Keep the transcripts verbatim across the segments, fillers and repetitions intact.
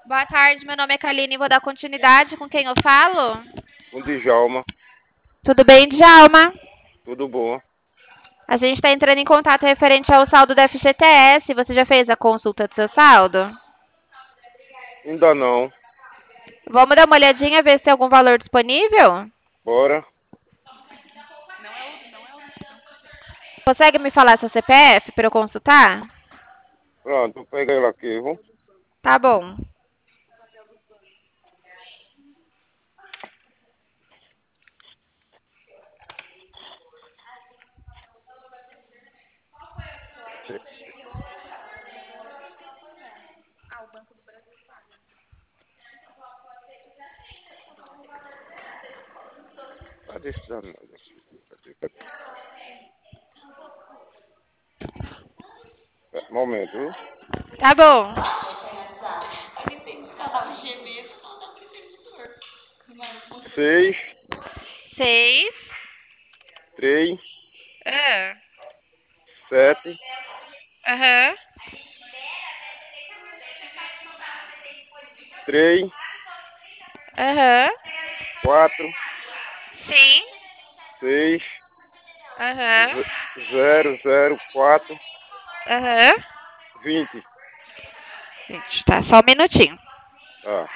Boa tarde, meu nome é Kaline, vou dar continuidade com quem eu falo. Com Djalma, Tudo bem, Djalma? tudo bom. A gente está entrando em contato referente ao saldo do F G T S. Você já fez a consulta do seu saldo? Ainda não. Vamos dar uma olhadinha, ver se tem algum valor disponível? Bora. Consegue me falar seu C P F para eu consultar? Pronto, pega ela aqui, viu? Tá bom. Cadê esse danado aqui? Cadê, cadê? É, momento, viu? Tá bom. Seis, Seis. três, Ah. sete, Aham. três, Aham. quatro, Sim. seis, Aham. zero, zero, quatro, Aham. vinte. Gente, tá, só um minutinho. Tá.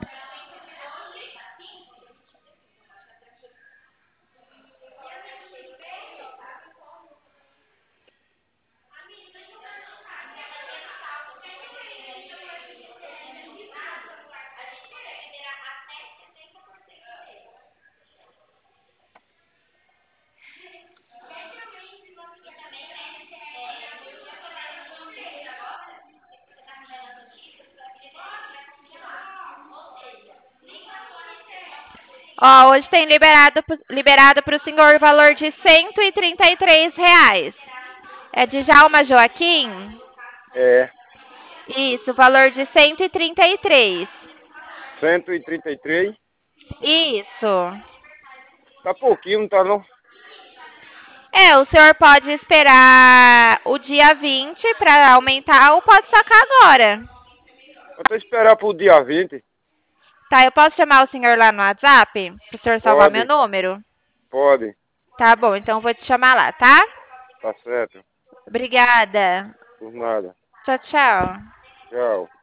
Ó, hoje tem liberado, liberado para o senhor o valor de cento e trinta e três reais. É de Djalma Joaquim? É. Isso, o valor de cento e trinta e três. Cento e trinta e três. Isso. Tá pouquinho, não tá não? É, o senhor pode esperar o dia vinte para aumentar ou pode sacar agora. Vou até esperar pro dia vinte. Tá, eu posso chamar o senhor lá no WhatsApp? Para o senhor salvar meu Pode, número? pode. Tá bom, então eu vou te chamar lá, tá? Tá certo. Obrigada. Por nada. Tchau, tchau. Tchau.